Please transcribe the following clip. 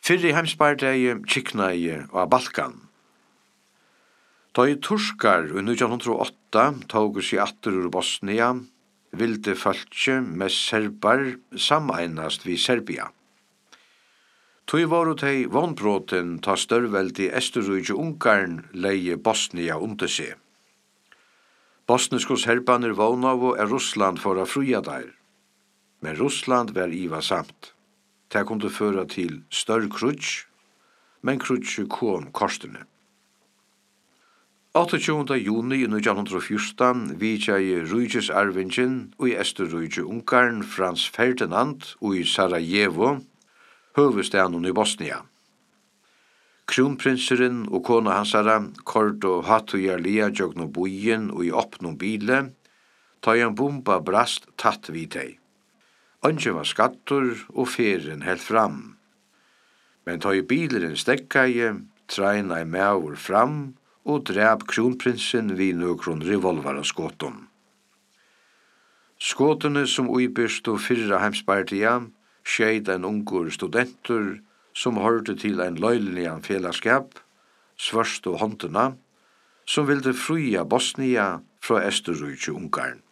Fyrri heimsbardegi kiknaði á Balkan. Tøy turskar i 1908 tóku seg aftur ur Bosnia, vildi fólki med serbar sameinast við Serbia. Tøy voru tei vonbrotin ta størveldi Esturríki Ungarn leie Bosnia under seg. Bosnisku serbanir vónavu Russland fóra fruja der, men Russland var ivasamt. Det kunde føra til større krutsk, men krutsk kom korstene. 28. juni 1914 vidtjei rujkesarvingen i Esturríki Ungarn Frans Ferdinand i Sarajevo, høvestaden i Bosnia. Kronprinseren og kona hansara kordo hatujarlia jøgnu buien og i oppnum bile, ta en bomba brast tatt vid tei. Ønske var skattur og ferien helt fram. Men ta i bileren stekkaie, treina i maur fram og drep kronprinsen vid nøkron revolvara skåton. Skåtene som uibyrst og fyrra heimspartia skeid en ungur studentur som hørte til en løylenian fellesskap, svørst og håndena, som ville fruja Bosnia fra Esturríki Ungarn.